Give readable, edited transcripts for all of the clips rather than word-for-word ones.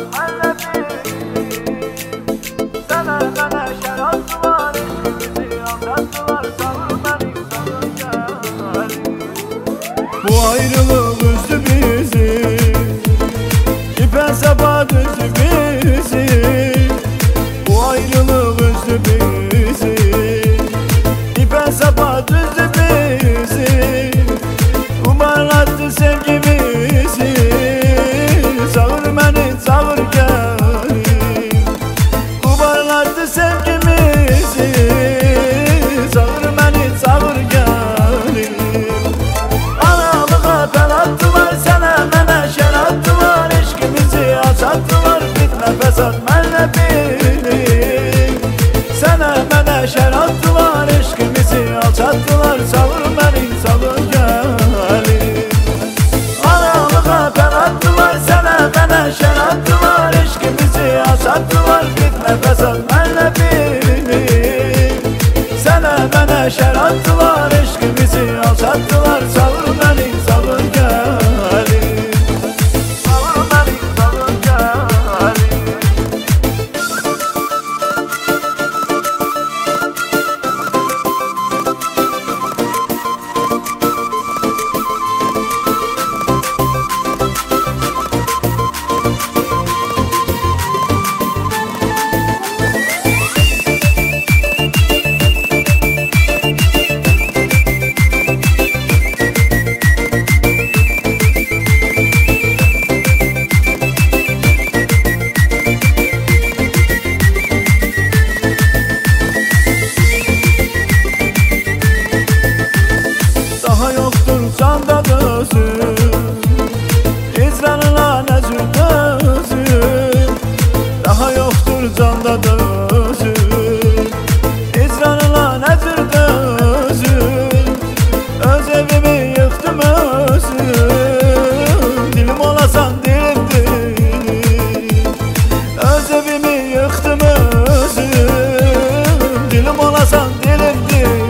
Bu ayrılık üzdü bizi, ipe sapa düzdü bizi. Bu ayrılık üzdü bizi, ipe sapa düzdü bizi. Umarlattı sevgimizi, sağır beni sağır gel. Umarlattı sevgimizi, sağır beni sağır gel. Sattılar fitne fesat məlləbini. Sənə mənə şər attılar, eşqimizi alçattılar. Savur məni savur gəlim. Aralığa pər attılar, sənə mənə şər attılar. Eşqimizi alçattılar fitne fesat məlləbini. Sənə mənə şər attılar, eşqimizi alçattılar. Savur məni savur gəlim. Daha yoktur canda gözüm, İzranla necür gözüm. Daha yoktur canda gözüm, İzranla necür gözüm. Öz evimi yıktım özüm, dilim olasan dilimdir. Öz evimi yıktım özüm, dilim olasan dilimdir.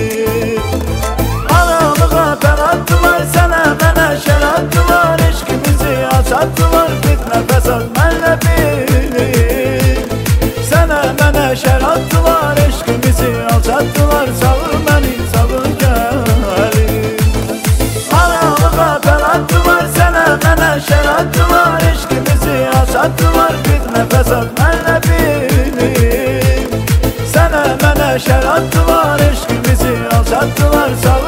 Sattılar fitne fesat məlləbini. Sənə mənə şər attılar, eşqimizi alçattılar. Savur məni savur gəlim. Aralığa pər attılar, sənə mənə şər attılar. Eşqimizi alçattılar fitne fesat məlləbini. Sənə mənə şər attılar, eşqimizi alçattılar.